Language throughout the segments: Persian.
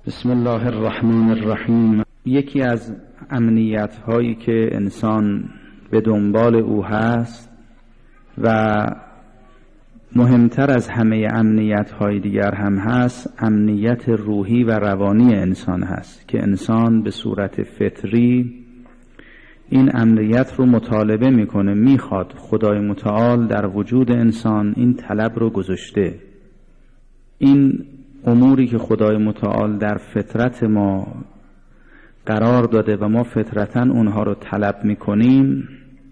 بسم الله الرحمن الرحیم. یکی از امنیت هایی که انسان به دنبال او هست و مهمتر از همه امنیت های دیگر هم هست، امنیت روحی و روانی انسان هست که انسان به صورت فطری این امنیت رو مطالبه میکنه، میخواد. خدای متعال در وجود انسان این طلب رو گذاشته. این اموری که خدای متعال در فطرت ما قرار داده و ما فطرتاً اونها رو طلب میکنیم،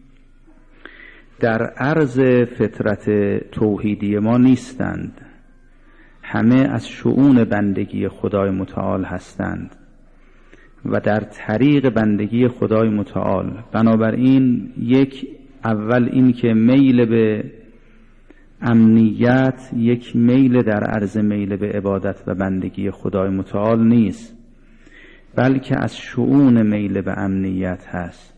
در عرض فطرت توحیدی ما نیستند. همه از شؤون بندگی خدای متعال هستند و در طریق بندگی خدای متعال. بنابراین اول این که میل به امنیت یک میل در عرض میل به عبادت و بندگی خدای متعال نیست، بلکه از شؤون میل به امنیت هست.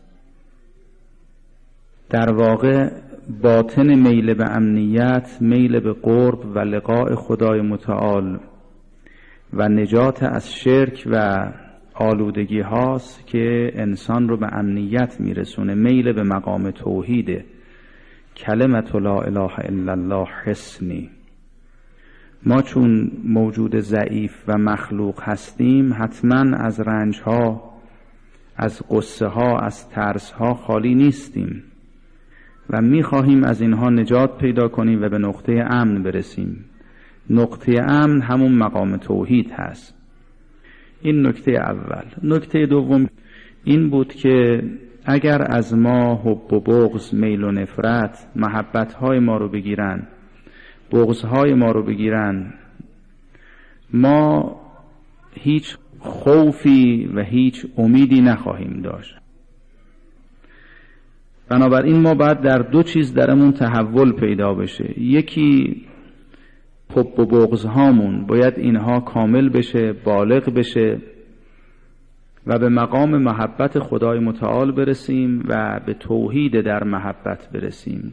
در واقع باطن میل به امنیت میل به قرب و لقاء خدای متعال و نجات از شرک و آلودگی هاست که انسان رو به امنیت میرسونه. میل به مقام توحیده. کلمت لا اله الا الله حصنی. ما چون موجود ضعیف و مخلوق هستیم، حتما از رنج ها، از غصه ها، از ترس ها خالی نیستیم و میخواهیم از اینها نجات پیدا کنیم و به نقطه امن برسیم. نقطه امن همون مقام توحید هست. این نکته اول. نکته دوم این بود که اگر از ما حب و بغض، میل و نفرت، محبت‌های ما رو بگیرن، بغض‌های ما رو بگیرن، ما هیچ خوفی و هیچ امیدی نخواهیم داشت. بنابراین ما باید در دو چیز درمون تحول پیدا بشه. یکی حب و بغض‌هامون باید اینها کامل بشه، بالغ بشه و به مقام محبت خدای متعال برسیم و به توحید در محبت برسیم.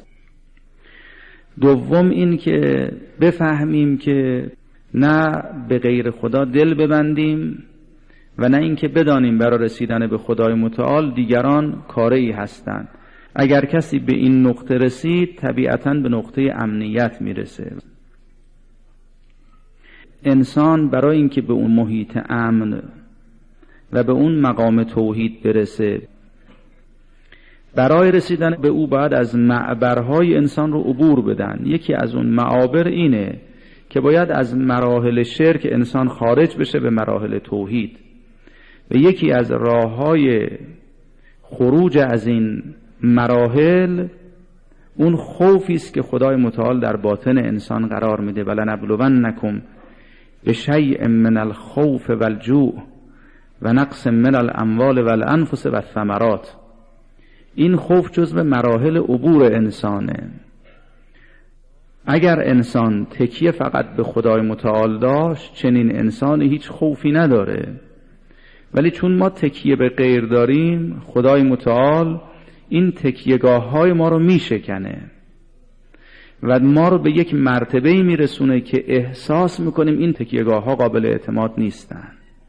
دوم این که بفهمیم که نه به غیر خدا دل ببندیم و نه این که بدانیم برای رسیدن به خدای متعال دیگران کاری هستند. اگر کسی به این نقطه رسید، طبیعتاً به نقطه امنیت میرسه. انسان برای اینکه به اون محیط امن و به اون مقام توحید برسه، برای رسیدن به او باید از معبرهای انسان رو عبور بدن. یکی از اون معابر اینه که باید از مراحل شرک انسان خارج بشه به مراحل توحید، و یکی از راههای خروج از این مراحل اون خوفی است که خدای متعال در باطن انسان قرار میده. ولنبلونکم بشیء من الخوف والجوع و نقص من الاموال والانفس والثمرات. این خوف جزو مراحل عبور انسانه. اگر انسان تکیه فقط به خدای متعال داشت، چنین انسانی هیچ خوفی نداره. ولی چون ما تکیه به غیر داریم، خدای متعال این تکیهگاه های ما رو میشکنه و ما رو به یک مرتبه‌ای میرسونه که احساس میکنیم این تکیهگاه ها قابل اعتماد نیستن.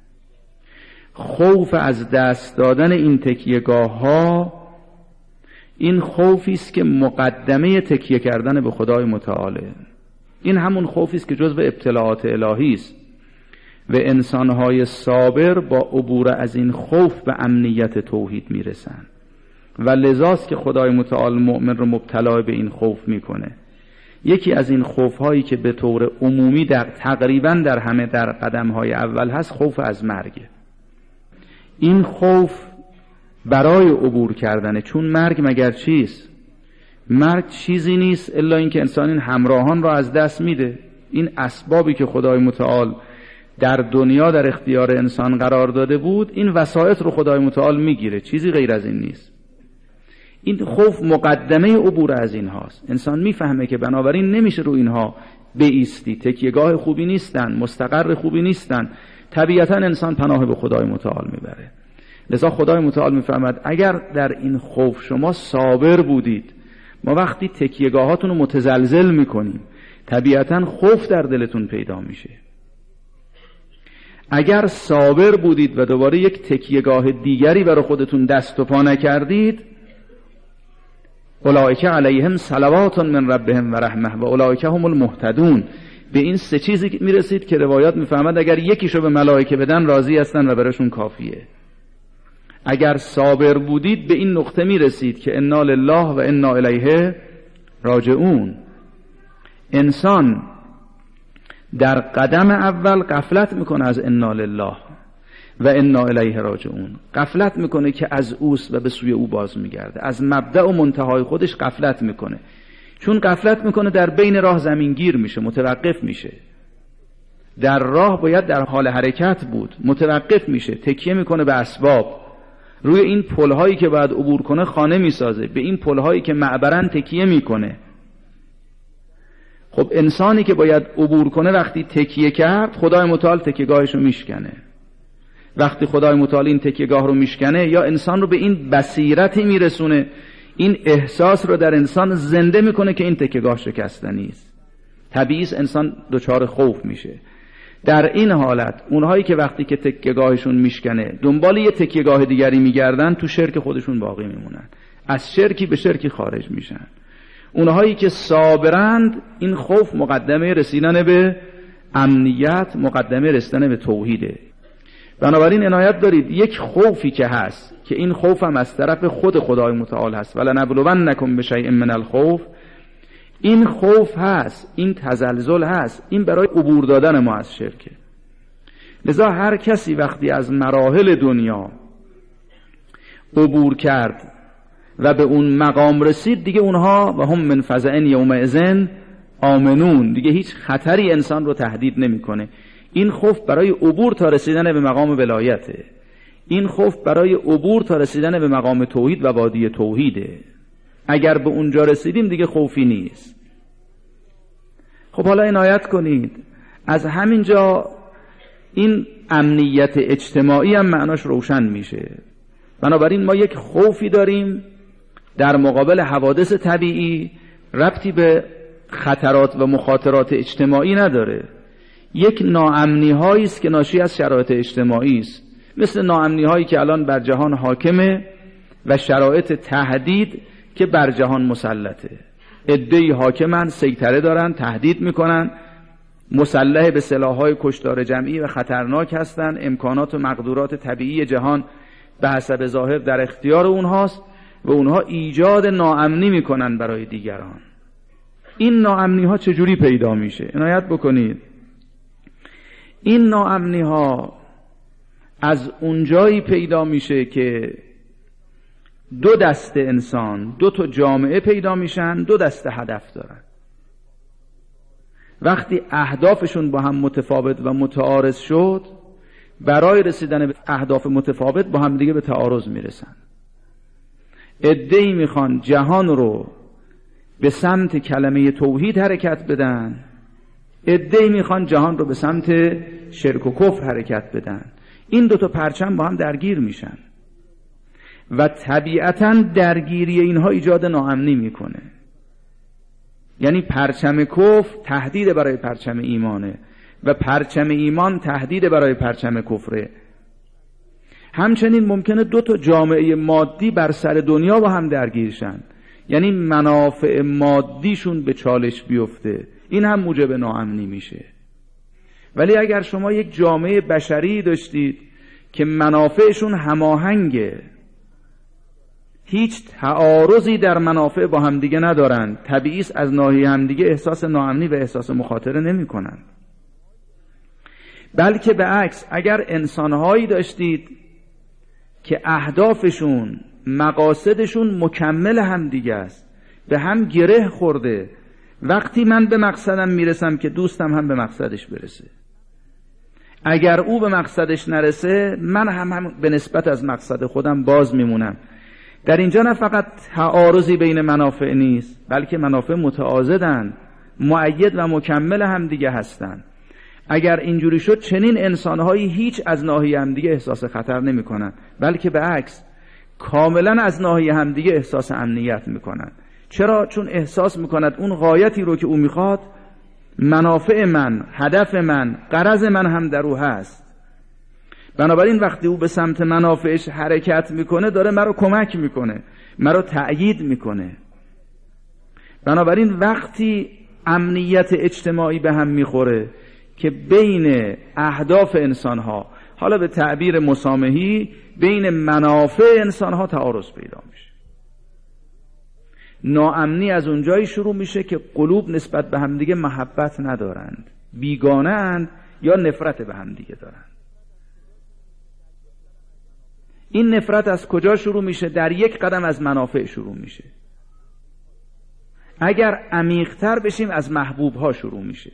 خوف از دست دادن این تکیهگاه ها، این خوفی است که مقدمه تکیه کردن به خدای متعاله. این همون خوفی است که جزو ابتلاعات الهی است و انسانهای صابر با عبور از این خوف به امنیت توحید میرسن و لذاست که خدای متعال مؤمن رو مبتلا به این خوف میکنه. یکی از این خوف‌هایی که به طور عمومی تقریباً در همه در قدم‌های اول هست، خوف از مرگ. این خوف برای عبور کردنه، چون مرگ مگر چیست؟ مرگ چیزی نیست الا اینکه انسان این همراهان را از دست میده. این اسبابی که خدای متعال در دنیا در اختیار انسان قرار داده بود، این وسایط رو خدای متعال میگیره، چیزی غیر از این نیست. این خوف مقدمه عبور از این هاست. انسان میفهمه که بنابراین نمیشه رو اینها بایستی، تکیهگاه خوبی نیستن، مستقر خوبی نیستن. طبیعتا انسان پناه به خدای متعال میبره. لذا خدای متعال میفرماد اگر در این خوف شما صابر بودید، ما وقتی تکیهگاهاتون رو متزلزل میکنیم، طبیعتا خوف در دلتون پیدا میشه. اگر صابر بودید و دوباره یک تکیهگاه دیگری برای خودتون دست و پا نکردید، اولئک علیهم صلوات من ربهم و رحمه و اولئک هم المهتدون. به این سه چیزی میرسید که روایات میفهمد اگر یکیشو به ملائکه بدن راضی هستن و براشون کافیه. اگر صابر بودید به این نقطه میرسید که انا لله و انا الیه راجعون. انسان در قدم اول غفلت میکنه از انا لله و انا الیه راجعون، غفلت میکنه که از اوست و به سوی او باز میگرده، از مبدأ و منتهای خودش غفلت میکنه. چون غفلت میکنه در بین راه زمینگیر میشه، متوقف میشه. در راه باید در حال حرکت بود، متوقف میشه، تکیه میکنه به اسباب. روی این پلهایی که باید عبور کنه خانه میسازه، به این پلهایی که معبرن تکیه میکنه. خب انسانی که باید عبور کنه وقتی تکیه کرد، خدای متعال تکیهگاهش رو میشکنه. وقتی خدای متعال این تکیهگاه رو میشکنه، یا انسان رو به این بصیرتی میرسونه، این احساس رو در انسان زنده میکنه که این تکیهگاه شکستنی است. طبیعی انسان دچار خوف میشه. در این حالت اونهایی که وقتی که تکیهگاهشون میشکنه دنبال یه تکیهگاه دیگری میگردن، تو شرک خودشون باقی میمونن، از شرکی به شرکی خارج میشن. اونهایی که صابرند، این خوف مقدمه رسیدن به امنیت، مقدمه رسیدن به توحیده. بنابراین عنایت دارید یک خوفی که هست که این خوف هم از طرف خود خدای متعال هست، ولنبلونکم بشیء من الخوف، این خوف هست، این تزلزل هست، این برای عبور دادن ما از شرکه. لذا هر کسی وقتی از مراحل دنیا عبور کرد و به اون مقام رسید، دیگه اونها و هم من فزع یومئذ آمنون، دیگه هیچ خطری انسان رو تهدید نمیکنه. این خوف برای عبور تا رسیدن به مقام ولایته، این خوف برای عبور تا رسیدن به مقام توحید و وادی توحیده. اگر به اونجا رسیدیم دیگه خوفی نیست. خب حالا عنایت کنید، از همینجا این امنیت اجتماعی هم معناش روشن میشه. بنابراین ما یک خوفی داریم در مقابل حوادث طبیعی، ربطی به خطرات و مخاطرات اجتماعی نداره. یک ناامنی هایی است که ناشی از شرایط اجتماعی است، مثل ناامنی هایی که الان بر جهان حاکمه و شرایط تهدید که بر جهان مسلطه. عده‌ای حاکمن، سیطره دارن، تهدید میکنن، مسلح به سلاح‌های کشتار جمعی و خطرناک هستن. امکانات و مقدورات طبیعی جهان به حسب ظاهر در اختیار اونهاست و اونها ایجاد ناامنی میکنن برای دیگران. این ناامنی ها چجوری پیدا میشه؟ عنایت بکنید. این ناامنی ها از اونجایی پیدا میشه که دو دسته انسان، دو تا جامعه پیدا میشن، دو دسته هدف دارن. وقتی اهدافشون با هم متفاوت و متعارض شد، برای رسیدن به اهداف متفاوت با هم دیگه به تعارض میرسن. عده‌ای میخوان جهان رو به سمت کلمه توحید حرکت بدن، عده‌ای میخوان جهان رو به سمت شرک و کفر حرکت بدن. این دو تا پرچم با هم درگیر میشن و طبیعتاً درگیری اینها ایجاد ناامنی میکنه. یعنی پرچم کفر تهدید برای پرچم ایمانه و پرچم ایمان تهدید برای پرچم کفره. همچنین ممکنه دو تا جامعه مادی بر سر دنیا با هم درگیر شن، یعنی منافع مادیشون به چالش بیفته، این هم موجب ناامنی میشه. ولی اگر شما یک جامعه بشری داشتید که منافعشون هماهنگه، هیچ تعارضی در منافع با همدیگه ندارن، طبیعی است از ناحیه همدیگه احساس ناامنی و احساس مخاطره نمی کنن. بلکه به عکس، اگر انسانهایی داشتید که اهدافشون، مقاصدشون مکمل همدیگه است، به هم گره خورده، وقتی من به مقصدم میرسم که دوستم هم به مقصدش برسه، اگر او به مقصدش نرسه من هم به نسبت از مقصد خودم باز میمونم. در اینجا نه فقط تعارضی بین منافع نیست، بلکه منافع متعاضدن، مؤید و مکمل هم دیگه هستن. اگر اینجوری شد، چنین انسانهایی هیچ از ناحیه همدیگه احساس خطر نمی کنن، بلکه به عکس کاملا از ناحیه همدیگه احساس امنیت میکنن. چرا؟ چون احساس میکند اون غایتی رو که او میخواد، منافع من، هدف من، غرض من هم در او هست. بنابراین وقتی او به سمت منافعش حرکت میکنه داره مرا کمک میکنه، مرا تأیید میکنه. بنابراین وقتی امنیت اجتماعی به هم میخوره که بین اهداف انسانها، حالا به تعبیر مسامحی بین منافع انسانها تعارض پیدا میشه، ناامنی از اونجایی شروع میشه که قلوب نسبت به همدیگه محبت ندارند، بیگانه اند یا نفرت به همدیگه دارند. این نفرت از کجا شروع میشه؟ در یک قدم از منافع شروع میشه. اگر عمیق‌تر بشیم از محبوبها شروع میشه.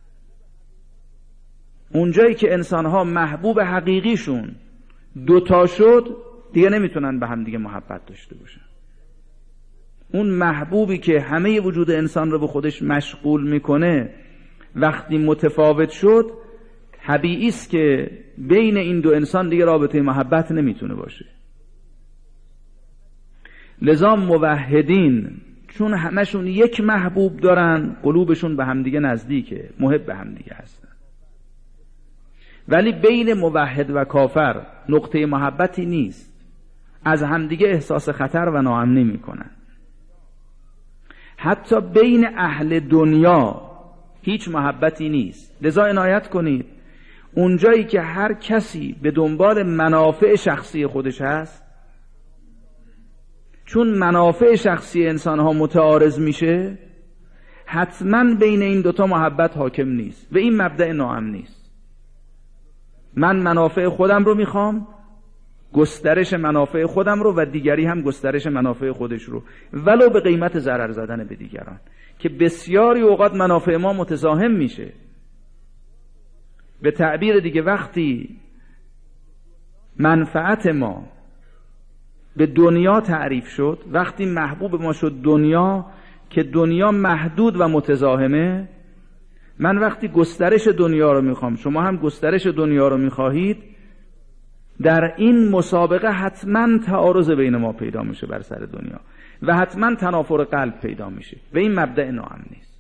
اونجایی که انسانها محبوب حقیقیشون دوتا شد دیگه نمیتونن به هم دیگه محبت داشته باشن. اون محبوبی که همه وجود انسان رو به خودش مشغول میکنه وقتی متفاوت شد، طبیعی است که بین این دو انسان دیگه رابطه محبت نمیتونه باشه. لذا موحدین چون همشون یک محبوب دارن، قلوبشون به همدیگه نزدیکه، محب به همدیگه هستن. ولی بین موحد و کافر نقطه محبتی نیست، از همدیگه احساس خطر و ناامنی میکنن. حتی بین اهل دنیا هیچ محبتی نیست. لذا عنایت کنید اونجایی که هر کسی به دنبال منافع شخصی خودش هست، چون منافع شخصی انسان ها متعارض میشه، حتما بین این دوتا محبت حاکم نیست و این مبدأ ناامنی است. من منافع خودم رو میخوام، گسترش منافع خودم رو، و دیگری هم گسترش منافع خودش رو، ولو به قیمت ضرر زدن به دیگران، که بسیاری اوقات منافع ما متزاحم میشه. به تعبیر دیگه وقتی منفعت ما به دنیا تعریف شد، وقتی محبوب ما شد دنیا، که دنیا محدود و متزاحمه، من وقتی گسترش دنیا رو میخوام، شما هم گسترش دنیا رو میخواهید، در این مسابقه حتما تعارض بین ما پیدا میشه بر سر دنیا و حتما تنافر قلب پیدا میشه و این مبدأ ناامنی است.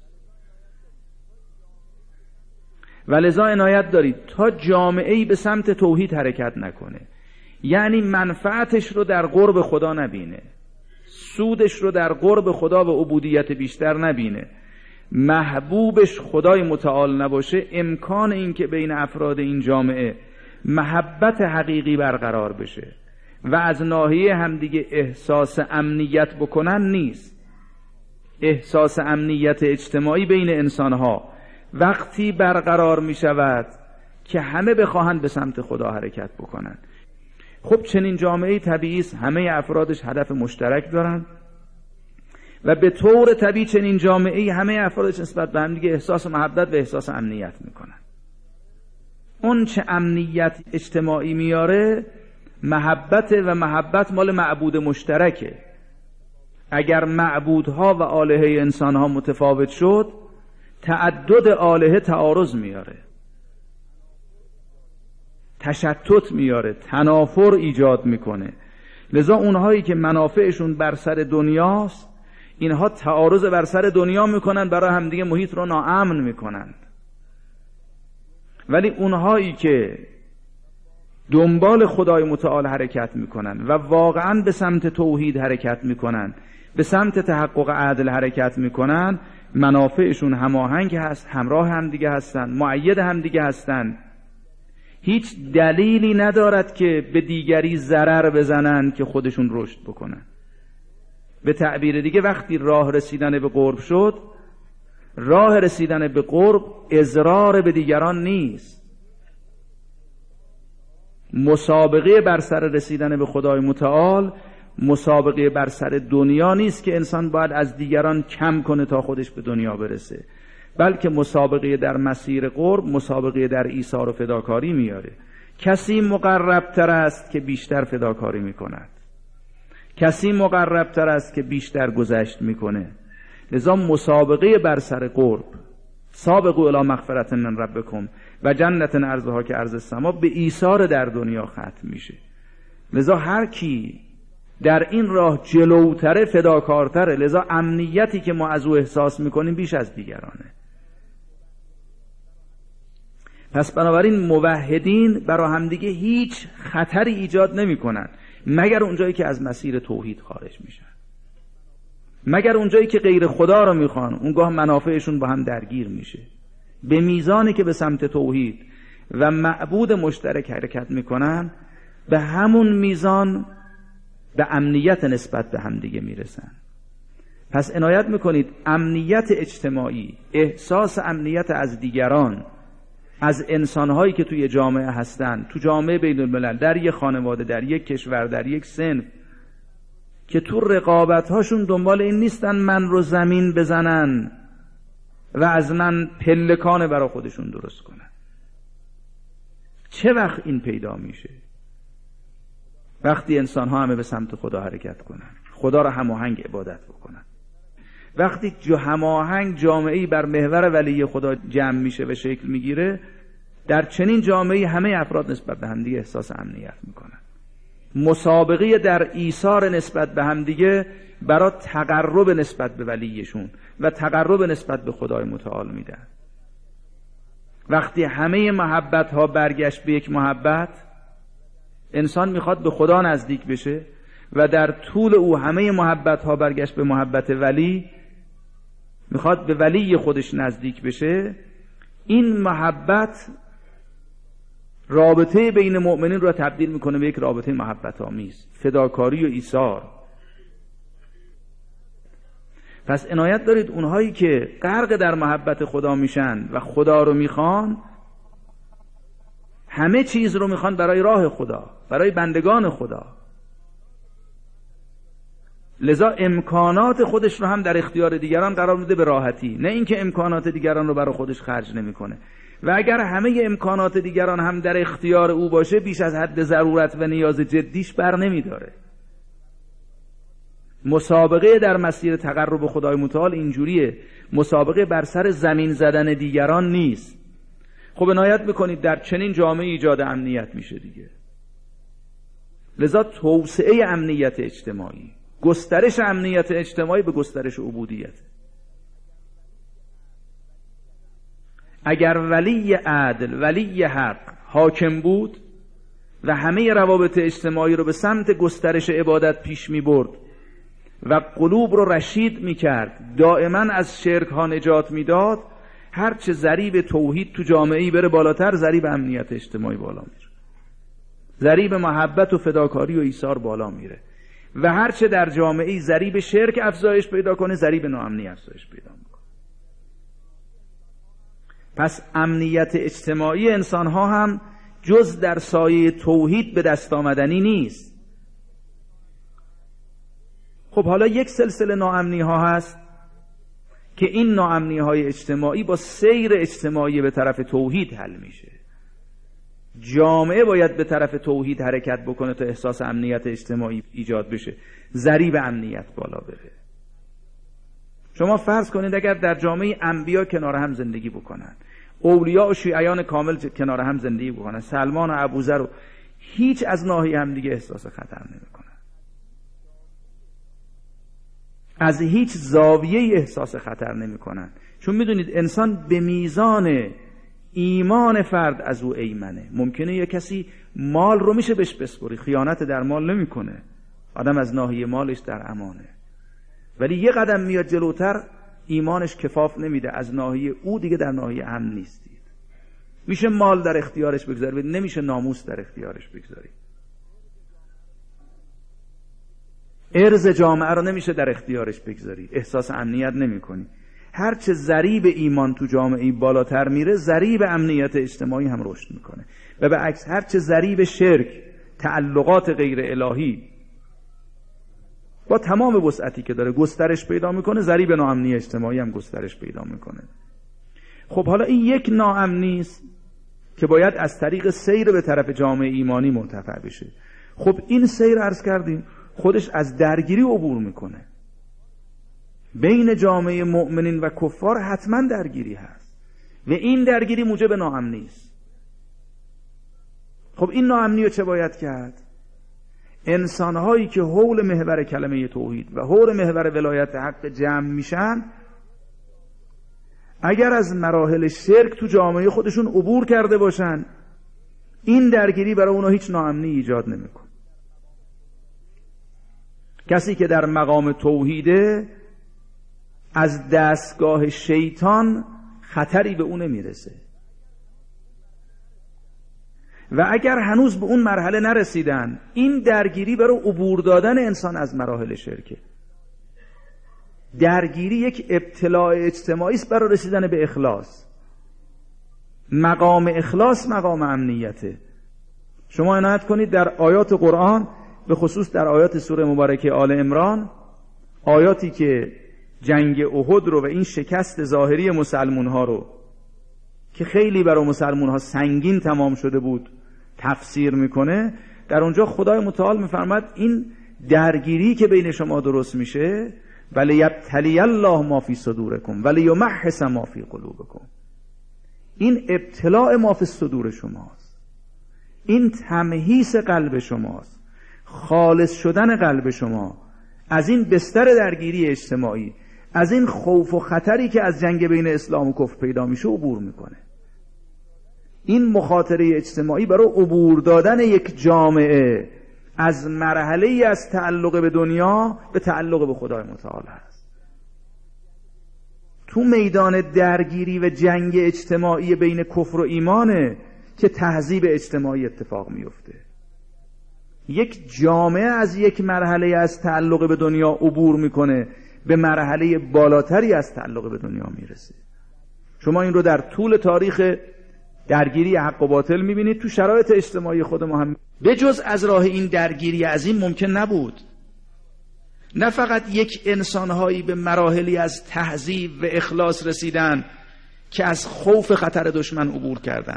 و لذا عنایت دارید تا جامعه‌ای به سمت توحید حرکت نکنه، یعنی منفعتش رو در قرب خدا نبینه، سودش رو در قرب خدا و عبودیت بیشتر نبینه، محبوبش خدای متعال نباشه، امکان این که بین افراد این جامعه محبت حقیقی برقرار بشه و از ناحیه همدیگه احساس امنیت بکنن نیست. احساس امنیت اجتماعی بین انسانها وقتی برقرار می شود که همه بخواهند به سمت خدا حرکت بکنن. خب چنین جامعه طبیعی است همه افرادش هدف مشترک دارن و به طور طبیعی چنین جامعه همه افرادش نسبت به هم دیگه احساس محبت و احساس امنیت میکنن. اون چه امنیت اجتماعی میاره محبت، و محبت مال معبود مشترکه. اگر معبودها و آلهه انسانها متفاوت شد، تعدد آلهه تعارض میاره، تشتت میاره، تنافر ایجاد میکنه. لذا اونهایی که منافعشون بر سر دنیاست، اینها تعارض بر سر دنیا میکنن، برای همدیگه محیط رو ناامن میکنن. ولی اونهایی که دنبال خدای متعال حرکت میکنن و واقعا به سمت توحید حرکت میکنن، به سمت تحقق عدل حرکت میکنن، منافعشون هماهنگ هست، همراه همدیگه هستن، مؤید همدیگه هستن. هیچ دلیلی ندارد که به دیگری ضرر بزنن که خودشون رشد بکنن. به تعبیر دیگه وقتی راه رسیدن به قرب شد، راه رسیدن به قرب اضرار به دیگران نیست. مسابقه بر سر رسیدن به خدای متعال مسابقه بر سر دنیا نیست که انسان باید از دیگران کم کنه تا خودش به دنیا برسه، بلکه مسابقه در مسیر قرب مسابقه در ایثار و فداکاری میاره. کسی مقرب تر است که بیشتر فداکاری میکند، کسی مقرب تر است که بیشتر گذشت میکنه. لذا مسابقه بر سر قرب، سابقوا الی مغفرة من ربکم و جنت عرضها که عرض السما، به ایثار در دنیا ختم میشه. لذا هر کی در این راه جلوتره فداکارتره. لذا امنیتی که ما از او احساس میکنیم بیش از دیگرانه. پس بنابراین موحدین برای همدیگه هیچ خطری ایجاد نمی کنن مگر اونجایی که از مسیر توحید خارج میشن، مگر اونجایی که غیر خدا رو میخوان، اونگاه منافعشون با هم درگیر میشه. به میزانی که به سمت توحید و معبود مشترک حرکت میکنن، به همون میزان به امنیت نسبت به هم دیگه میرسن. پس عنایت میکنید امنیت اجتماعی، احساس امنیت از دیگران، از انسانهایی که توی جامعه هستن، تو جامعه بین الملل، در یک خانواده، در یک کشور، در یک صنف، که تو رقابت‌هاشون دنبال این نیستن من رو زمین بزنن و از من پلکان برای خودشون درست کنن. چه وقت این پیدا میشه؟ وقتی انسان‌ها همه به سمت خدا حرکت کنن، خدا را هماهنگ عبادت بکنن. وقتی هماهنگ جامعه‌ای بر محور ولی خدا جمع میشه و شکل میگیره، در چنین جامعه‌ای همه افراد نسبت به همدیگه احساس امنیت میکنن. مسابقه در ایثار نسبت به همدیگه برای تقرب نسبت به ولیشون و تقرب نسبت به خدای متعال میدن. وقتی همه محبت ها برگشت به یک محبت، انسان میخواد به خدا نزدیک بشه و در طول او همه محبت ها برگشت به محبت ولی، میخواد به ولی خودش نزدیک بشه. این محبت رابطه بین مؤمنین را تبدیل میکنه به یک رابطه محبت آمیز، فداکاری و ایثار. پس عنایت دارید اونهایی که غرق در محبت خدا میشن و خدا رو میخوان، همه چیز رو میخوان برای راه خدا، برای بندگان خدا. لذا امکانات خودش رو هم در اختیار دیگران قرار میده به راحتی، نه اینکه امکانات دیگران رو برای خودش خرج نمیکنه. و اگر همه امکانات دیگران هم در اختیار او باشه، بیش از حد ضرورت و نیاز جدیش بر نمیداره. مسابقه در مسیر تقرب خدای متعال اینجوریه، مسابقه بر سر زمین زدن دیگران نیست. خب عنایت میکنید در چنین جامعه ایجاد امنیت میشه دیگه. لذا توسعه امنیت اجتماعی، گسترش امنیت اجتماعی به گسترش عبودیت. اگر ولی عدل، ولی حق حاکم بود و همه روابط اجتماعی رو به سمت گسترش عبادت پیش می برد و قلوب رو رشید می کرد، دائما از شرک ها نجات می داد، هرچه ضریب توحید تو جامعه‌ای بره بالاتر، ضریب امنیت اجتماعی بالا میره، ضریب محبت و فداکاری و ایثار بالا میره. و هرچه در جامعه‌ای ضریب شرک افزایش پیدا کنه، ضریب ناامنی افزایش پیدا میکنه. پس امنیت اجتماعی انسان‌ها هم جز در سایه توحید به دست آمدنی نیست. خب حالا یک سلسله ناامنی ها هست که این ناامنی های اجتماعی با سیر اجتماعی به طرف توحید حل میشه. جامعه باید به طرف توحید حرکت بکنه تا احساس امنیت اجتماعی ایجاد بشه، ضریب امنیت بالا بره. شما فرض کنید اگر در جامعه انبیا کنار هم زندگی بکنن، اولیاء و شیعیان کامل کنار هم زندگی بکنن، سلمان و ابوذر رو هیچ از ناحیه هم دیگه احساس خطر نمیکنن، از هیچ زاویه احساس خطر نمیکنن. چون میدونید انسان به میزان ایمان فرد از او ایمنه. ممکنه یه کسی مال رو میشه بهش بسپری، خیانت در مال نمیکنه، آدم از ناحیه مالش در امانه، ولی یه قدم میاد جلوتر ایمانش کفاف نمیده، از ناحیه او دیگه در ناحیه امن نیستید. میشه مال در اختیارش بگذاری، نمیشه ناموس در اختیارش بگذاری. ارز جامعه رو نمیشه در اختیارش بگذاری، احساس امنیت نمیکنی. هرچه ضریب ایمان تو جامعه بالاتر میره، ضریب امنیت اجتماعی هم رشد میکنه. و به عکس هرچه ضریب شرک، تعلقات غیر الهی با تمام وسعتی که داره گسترش پیدا میکنه، ضریب ناامنی اجتماعی هم گسترش پیدا میکنه. خب حالا این یک ناامنی است که باید از طریق سیر به طرف جامعه ایمانی مرتفع بشه. خب این سیر عرض کردیم خودش از درگیری عبور میکنه. بین جامعه مؤمنین و کفار حتما درگیری هست و این درگیری موجب ناامنی است. خب این ناامنی رو چه باید کرد؟ انسانهایی که حول محور کلمه توحید و حول محور ولایت حق جمع میشن، اگر از مراحل شرک تو جامعه خودشون عبور کرده باشن، این درگیری برای اونا هیچ ناامنی ایجاد نمیکنه. کسی که در مقام توحیده، از دستگاه شیطان خطری به اون نمیرسه. و اگر هنوز به اون مرحله نرسیدن، این درگیری برای عبور دادن انسان از مراحل شرکه. درگیری یک ابتلاع اجتماعی است برای رسیدن به اخلاص. مقام اخلاص مقام امنیته. شما عنایت کنید در آیات قرآن، به خصوص در آیات سوره مبارکه آل عمران، آیاتی که جنگ احد رو و این شکست ظاهری مسلمون ها رو که خیلی برای مسلمون ها سنگین تمام شده بود تفسیر میکنه، در اونجا خدای متعال میفرماد این درگیری که بین شما درست میشه، ولیبتلی الله ما فی صدورکم ولیمحص ما فی قلوبکم، این ابتلاء ما فی صدور شماست، این تمحیص قلب شماست، خالص شدن قلب شما از این بستر درگیری اجتماعی، از این خوف و خطری که از جنگ بین اسلام و کفر پیدا میشه عبور میکنه. این مخاطره اجتماعی برای عبور دادن یک جامعه از مرحله از تعلق به دنیا به تعلق به خدای متعال است. تو میدان درگیری و جنگ اجتماعی بین کفر و ایمانه که تهذیب اجتماعی اتفاق میفته. یک جامعه از یک مرحله از تعلق به دنیا عبور میکنه، به مرحله بالاتری از تعلق به دنیا میرسه. شما این رو در طول تاریخ درگیری حق و باطل میبینید، تو شرایط اجتماعی خود ما هم به جز از راه این درگیری عظیم ممکن نبود نه فقط یک انسانهایی به مراحلی از تهذیب و اخلاص رسیدن که از خوف خطر دشمن عبور کردن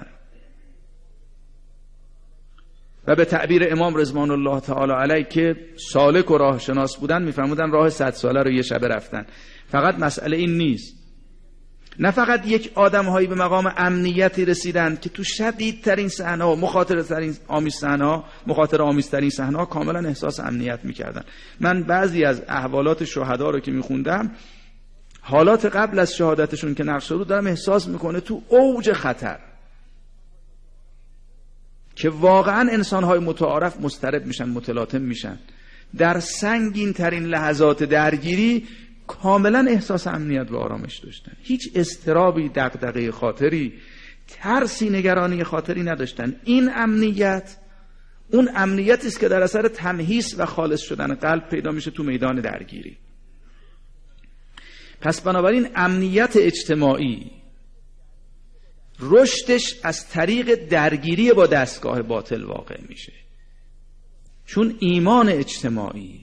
و به تعبیر امام رضوان الله تعالی علیه که سالک و راه شناس بودن میفرمودن راه 100 ساله رو یه شبه رفتن. فقط مسئله این نیست، نه فقط یک آدم‌هایی به مقام امنیتی رسیدن که تو شدیدترین صحنه‌ها، مخاطره آمیزترین صحنه‌ها کاملا احساس امنیت می‌کردن. من بعضی از احوالات شهدا رو که می‌خوندم، حالات قبل از شهادتشون که نقش رو دارم احساس می‌کنه تو اوج خطر که واقعا انسان‌های متعارف مضطرب میشن، متلاطم میشن، در سنگین ترین لحظات درگیری کاملا احساس امنیت و آرامش داشتن، هیچ اضطرابی، دغدغه خاطری، ترسی، نگرانی خاطری نداشتن. این امنیت اون امنیتی است که در اثر تمحیص و خالص شدن قلب پیدا میشه تو میدان درگیری. پس بنابراین امنیت اجتماعی رشدش از طریق درگیری با دستگاه باطل واقع میشه، چون ایمان اجتماعی،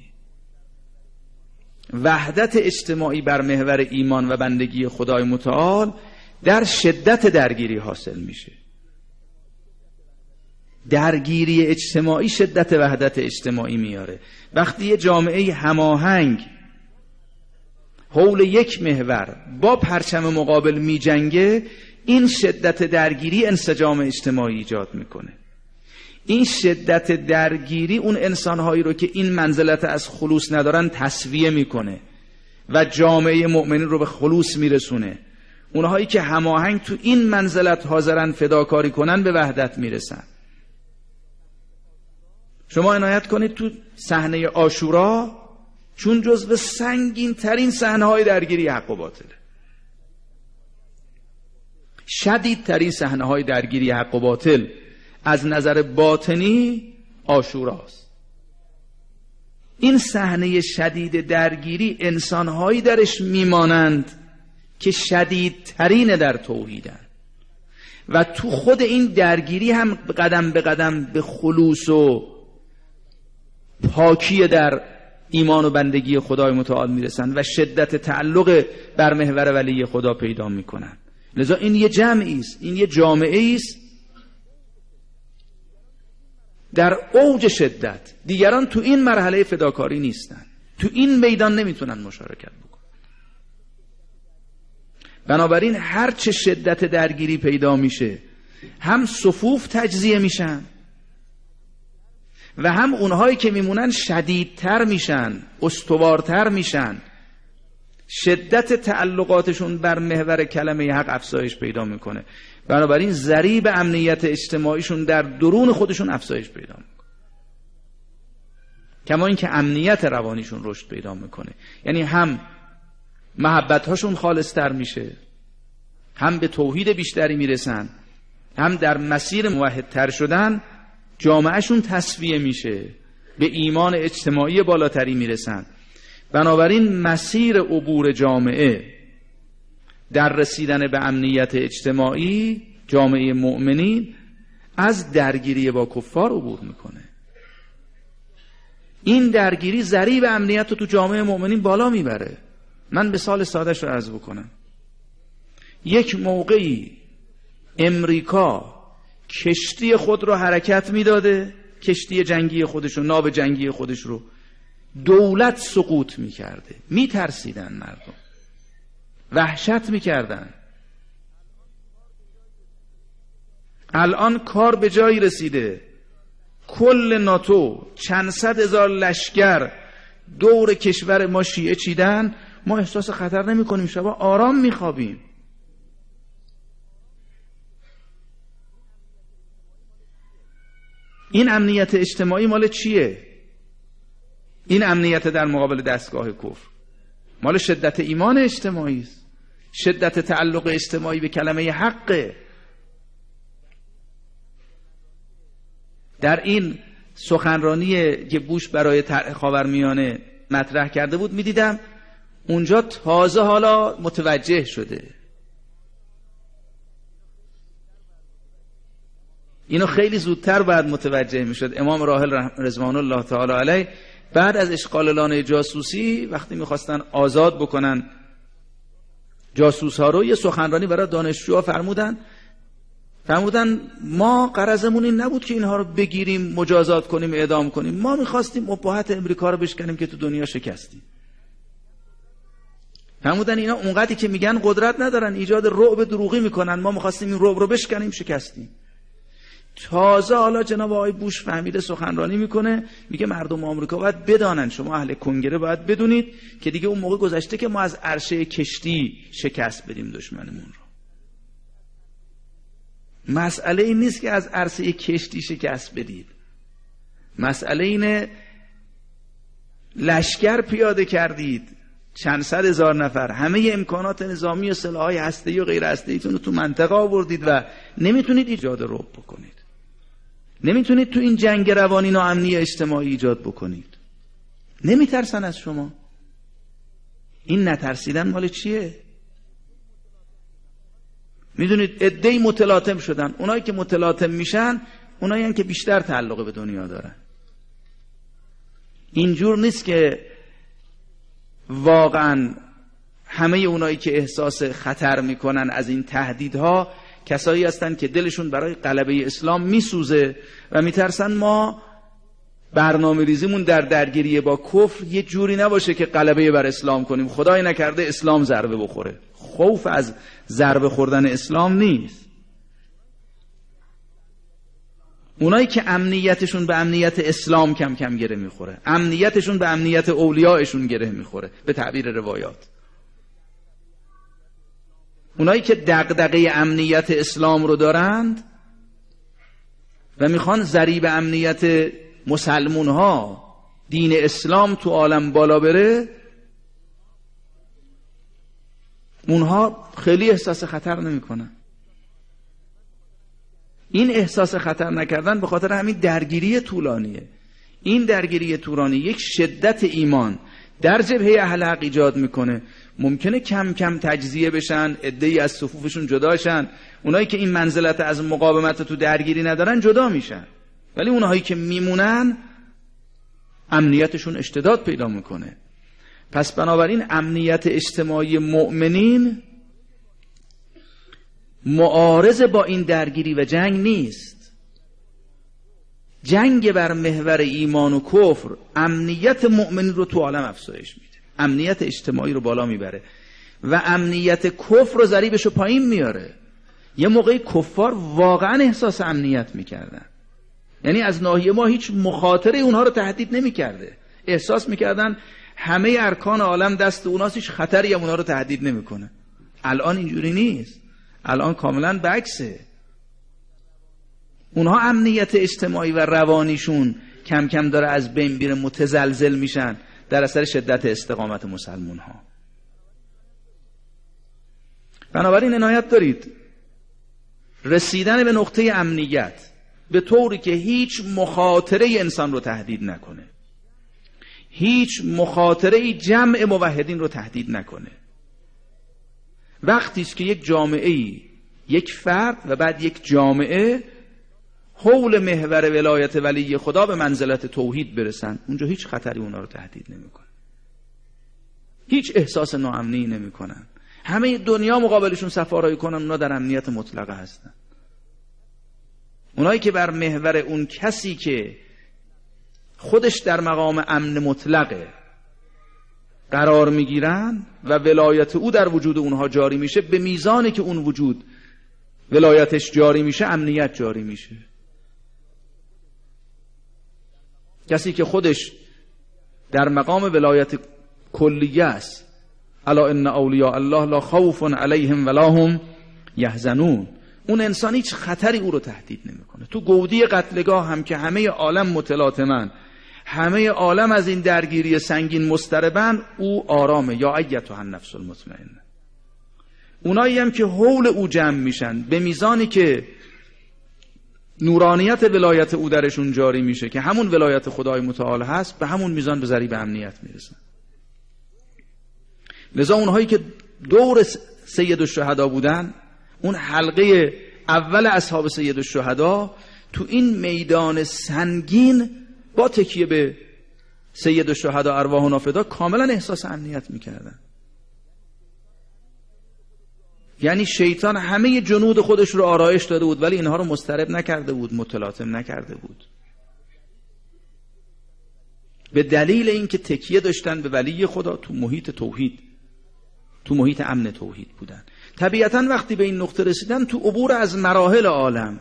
وحدت اجتماعی بر محور ایمان و بندگی خدای متعال در شدت درگیری حاصل میشه. درگیری اجتماعی شدت وحدت اجتماعی میاره. وقتی یه جامعه هماهنگ حول یک محور با پرچم مقابل میجنگه، این شدت درگیری انسجام اجتماعی ایجاد میکنه. این شدت درگیری اون انسانهایی رو که این منزلت از خلوص ندارن تسویه میکنه و جامعه مؤمنین رو به خلوص میرسونه. اونهایی که هماهنگ تو این منزلت حاضرن فداکاری کنن به وحدت میرسن. شما عنایت کنید تو صحنه عاشورا، چون جزو سنگین ترین صحنه های درگیری حق و باطله، شدید ترین صحنه های درگیری حق و باطل از نظر باطنی عاشوراست. این صحنه شدید درگیری انسانهایی درش میمانند که شدیدترین در توحیدن و تو خود این درگیری هم قدم به قدم به خلوص و پاکی در ایمان و بندگی خدای متعال میرسن و شدت تعلق بر محور ولی خدا پیدا میکنن. لذا این یه جمعی است، این یه جامعه است در اوج شدت. دیگران تو این مرحله فداکاری نیستن، تو این میدان نمیتونن مشارکت بکنن. بنابراین هر چه شدت درگیری پیدا میشه، هم صفوف تجزیه میشن و هم اونهایی که میمونن شدیدتر میشن، استوارتر میشن شدت تعلقاتشون بر محور کلمه حق افزایش پیدا میکنه. بنابراین ضریب امنیت اجتماعیشون در درون خودشون افزایش پیدا میکنه، کما اینکه امنیت روانیشون رشد پیدا میکنه. یعنی هم محبت هاشون خالص‌تر میشه، هم به توحید بیشتری میرسن، هم در مسیر موحدتر شدن جامعهشون تصفیه میشه، به ایمان اجتماعی بالاتری میرسن. بنابراین مسیر عبور جامعه در رسیدن به امنیت اجتماعی، جامعه مؤمنین از درگیری با کفار عبور میکنه. این درگیری ضریب امنیت رو تو جامعه مؤمنین بالا میبره. من مثال سادهش رو عرض بکنم. یک موقعی امریکا کشتی خود رو حرکت میداده، کشتی جنگی خودش رو، ناو جنگی خودش رو، دولت سقوط میکرده، میترسیدن مردم، وحشت میکردن. الان کار به جایی رسیده، کل ناتو چند صد هزار لشکر دور کشور ما شیعه چیدن، ما احساس خطر نمی کنیم، شبا آرام میخوابیم. این امنیت اجتماعی مال چیه؟ این امنیت در مقابل دستگاه کفر مال شدت ایمان اجتماعی است، شدت تعلق اجتماعی به کلمه حقه. در این سخنرانی که بوش برای طرح خاورمیانه مطرح کرده بود میدیدم اونجا تازه حالا متوجه شده. اینو خیلی زودتر باید متوجه میشد. امام راحل رضوان الله تعالی علیه بعد از اشغال لانه جاسوسی وقتی میخواستن آزاد بکنن جاسوس ها رو، یه سخنرانی برای دانشجوها فرمودن ما غرضمون این نبود که اینها رو بگیریم مجازات کنیم اعدام کنیم، ما میخواستیم ابهت امریکا رو بشکنیم که تو دنیا شکستیم. فرمودن اینا اونقدری که میگن قدرت ندارن، ایجاد رعب دروغی میکنن، ما میخواستیم این رعب رو بشکنیم، شکستیم. تازه حالا جناب آقای بوش فهمیده سخنرانی میکنه، میگه مردم آمریکا باید بدانن، شما اهل کنگره باید بدونید که دیگه اون موقع گذشته که ما از عرشه کشتی شکست بدیم دشمنمون رو. مسئله این نیست که از عرشه کشتی شکست بدید، مسئله اینه لشکر پیاده کردید، چند صد هزار نفر، همه امکانات نظامی و سلاح‌های هسته‌ای و غیر هسته‌ایتون رو تو منطقه آوردید و نمیتونید ایجاد رعب بکنید، نمیتونید تو این جنگ روانی ناامنی اجتماعی ایجاد بکنید. نمیترسن از شما. این نترسیدن مال چیه؟ میدونید عده‌ای متلاطم شدن، اونایی که متلاطم میشن اونایی که بیشتر تعلق به دنیا دارن. اینجور نیست که واقعا همه اونایی که احساس خطر میکنن از این تهدیدها کسایی هستن که دلشون برای غلبه اسلام میسوزه و میترسن ما برنامه ریزیمون در درگیری با کفر یه جوری نباشه که غلبه بر اسلام کنیم، خدای نکرده اسلام ضربه بخوره. خوف از ضربه خوردن اسلام نیست. اونایی که امنیتشون به امنیت اسلام کم کم گره میخوره، امنیتشون به امنیت اولیاءشون گره میخوره به تعبیر روایات، اونایی که دغدغه امنیت اسلام رو دارند و میخوان ضریب امنیت مسلمون ها، دین اسلام تو عالم بالا بره، اونها خیلی احساس خطر نمیکنن. این احساس خطر نکردن به خاطر همین درگیری طولانیه. این درگیری طولانی یک شدت ایمان در جبهه اهل حق ایجاد میکنه. ممکنه کم کم تجزیه بشن، عده‌ای از صفوفشون جدا شن، اونایی که این منزلت از مقاومت تو درگیری ندارن جدا میشن، ولی اونایی که میمونن امنیتشون اشتداد پیدا میکنه. پس بنابراین امنیت اجتماعی مؤمنین معارض با این درگیری و جنگ نیست. جنگ بر محور ایمان و کفر امنیت مؤمنین رو تو عالم افزایش میده، امنیت اجتماعی رو بالا میبره و امنیت کفر رو ضریبش رو پایین میاره. یه موقعی کفار واقعا احساس امنیت میکردن، یعنی از ناحیه ما هیچ مخاطره اونها رو تهدید نمیکرده، احساس میکردن همه ارکان عالم دست اوناست، هیچ خطری هم اونا رو تهدید نمیکنه. الان اینجوری نیست، الان کاملا برعکسه. اونها امنیت اجتماعی و روانیشون کم کم داره از بین میره، متزلزل میشن در اثر شدت استقامت مسلمان ها. بنابراین عنایت دارید رسیدن به نقطه امنیت به طوری که هیچ مخاطره انسان رو تهدید نکنه، هیچ مخاطره جمع موحدین رو تهدید نکنه. وقتی است که یک جامعه، یک فرد و بعد یک جامعه حول محور ولایت ولی خدا به منزلت توحید برسن، اونجا هیچ خطری اونا رو تهدید نمیکنه، هیچ احساس ناامنی نمیکنن. همه دنیا مقابلشون سفارایی کنن، اونا در امنیت مطلقه هستن. اونایی که بر محور اون کسی که خودش در مقام امن مطلقه قرار میگیرن و ولایت او در وجود اونها جاری میشه، به میزانی که اون وجود ولایتش جاری میشه امنیت جاری میشه. کسی که خودش در مقام ولایت کلیه است، الا ان اولیاء الله لا خوف علیهم ولا هم یحزنون، اون انسان هیچ خطری او رو تهدید نمیکنه. تو گودی قتلگاه هم که همه عالم متلاطمن، همه عالم از این درگیری سنگین مضطربن، او آرامه. یا ایتها النفس المطمئنه. اونایی هم که حول او جمع میشن به میزانی که نورانیت ولایت او درشون جاری میشه که همون ولایت خدای متعال هست، به همون میزان به ذریب امنیت میرسن. لذا اونهایی که دور سید الشهدا بودن، اون حلقه اول اصحاب سید الشهدا، تو این میدان سنگین با تکیه به سید الشهدا ارواحنا فدا کاملا احساس امنیت میکردن. یعنی شیطان همه جنود خودش رو آرایش داده بود ولی اینها رو مضطرب نکرده بود، متلاطم نکرده بود، به دلیل اینکه تکیه داشتن به ولی خدا تو محیط توحید، تو محیط امن توحید بودن. طبیعتاً وقتی به این نقطه رسیدن، تو عبور از مراحل عالم،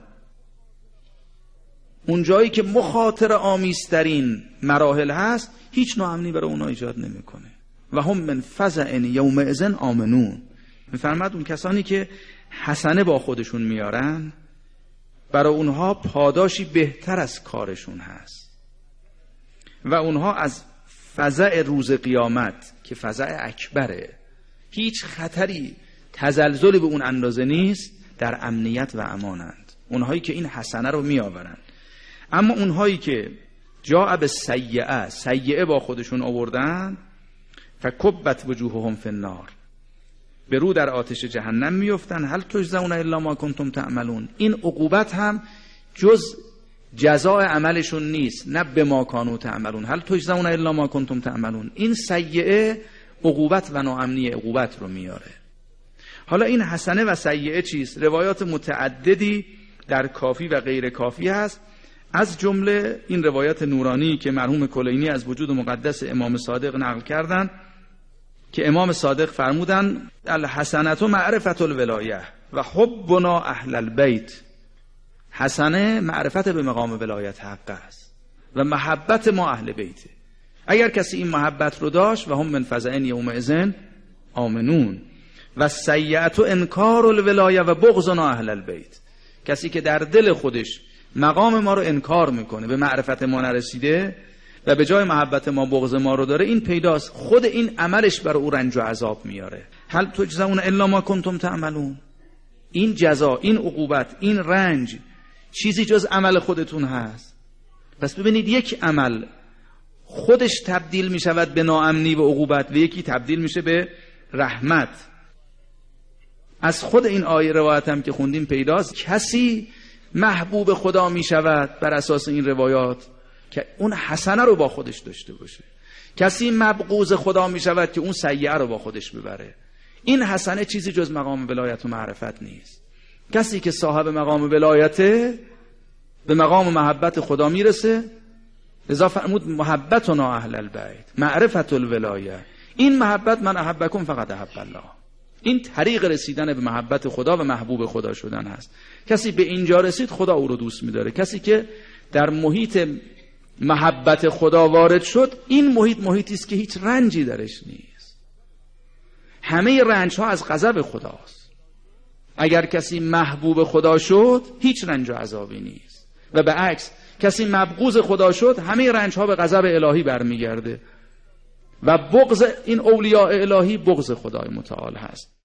اون جایی که مخاطره آمیزترین مراحل هست، هیچ ناامنی برای اونا ایجاد نمیکنه. و هم من فزع یومئذ آمنون. میفرماد اون کسانی که حسنه با خودشون میارن، برای اونها پاداشی بهتر از کارشون هست و اونها از فزع روز قیامت که فزع اکبره، هیچ خطری، تزلزلی به اون اندازه نیست، در امنیت و امانند. اونهایی که این حسنه رو میآورن. اما اونهایی که جاء بالسیئه، سیئه با خودشون آوردن، فکبت وجوههم فی النار، به رو در آتش جهنم میافتن. هل تجزون الا ما کنتم تعملون. این عقوبت هم جز جزاء عملشون نیست، نه به ما کانوا تعملون. هل تجزون الا ما کنتم تعملون. این سیئه عقوبت و ناامنی عقوبت رو میاره. حالا این حسنه و سیئه چیست؟ روایات متعددی در کافی و غیر کافی هست، از جمله این روایت نورانی که مرحوم کلینی از وجود مقدس امام صادق نقل کردند که امام صادق فرمودند الحسنة معرفت الولایه و حبنا اهل البیت. حسنه معرفت به مقام ولایت حق است و محبت ما اهل بیته. اگر کسی این محبت رو داشت، و هم من فزع یومئذ آمنون. و سیئة انکار الولایه و بغضنا اهل البیت. کسی که در دل خودش مقام ما رو انکار میکنه، به معرفت ما نرسیده و به جای محبت ما بغض ما رو داره، این پیداست خود این عملش برای او رنج و عذاب میاره. هل تجزون الا ما کنتم تعملون. این جزا، این عقوبت، این رنج چیزی جز عمل خودتون هست. پس ببینید یک عمل خودش تبدیل میشود به ناامنی و عقوبت و یکی تبدیل میشه به رحمت. از خود این آیه روایت هم که خوندیم پیداست کسی محبوب خدا می شود بر اساس این روایات که اون حسنه رو با خودش داشته باشه. کسی مبغوض خدا می شود که اون سیئه رو با خودش ببره. این حسنه چیزی جز مقام ولایت و معرفت نیست. کسی که صاحب مقام ولایته به مقام محبت خدا می رسه. لذا فرمود محبتنا اهل البیت، معرفت الولایه. این محبت من احبکم فقط احب الله. این طریق رسیدن به محبت خدا و محبوب خدا شدن هست. کسی به اینجا رسید خدا او رو دوست می‌داره. کسی که در محیط محبت خدا وارد شد، این محیطی است که هیچ رنجی درش نیست. همه رنج ها از غضب خداست. اگر کسی محبوب خدا شد هیچ رنج و عذابی نیست، و به عکس کسی مبغوض خدا شد همه رنج ها به غضب الهی برمیگرده. و بغض این اولیاء الهی بغض خدای متعال هست.